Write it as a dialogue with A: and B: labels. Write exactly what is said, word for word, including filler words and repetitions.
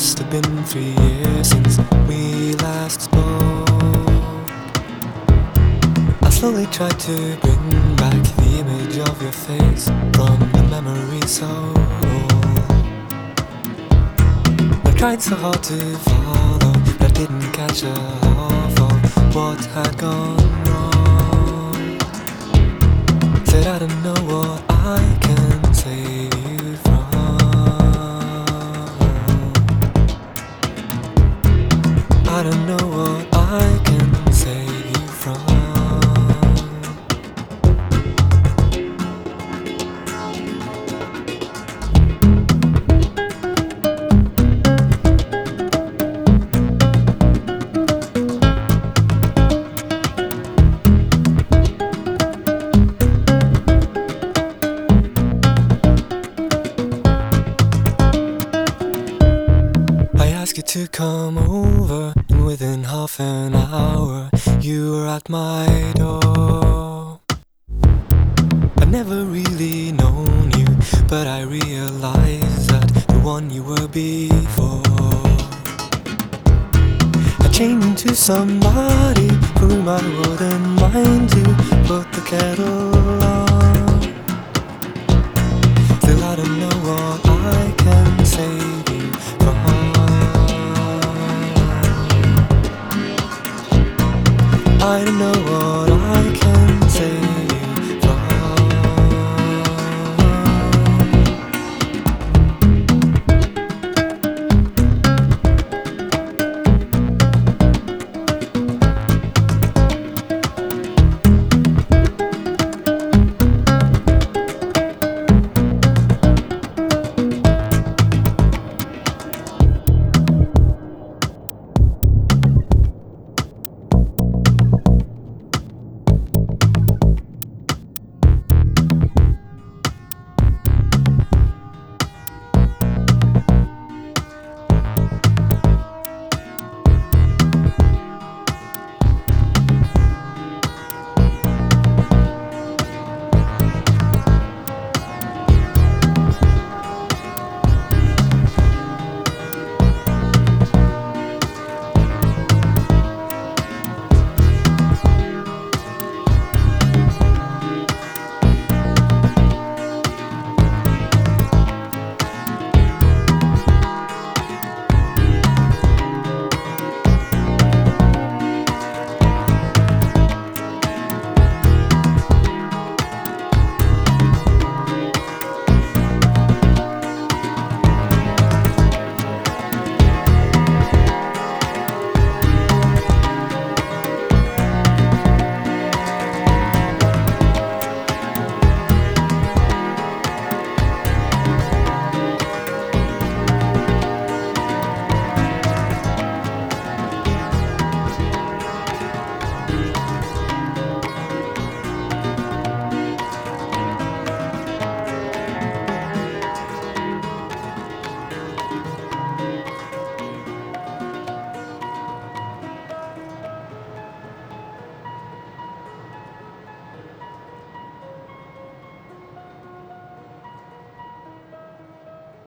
A: must have been three years since we last spoke. I slowly tried to bring back the image of your face from the memory so old. I tried so hard to follow, but I didn't catch a half of what had gone wrong. Said I don't know what I can save you from. I don't know what I can save you from. I asked you to come over, and within half an hour you were at my door. I've never really known you, but I realized that the one you were before had changed into somebody for whom I wouldn't mind to put the kettle on. Still I don't know what I can save you from. I don't know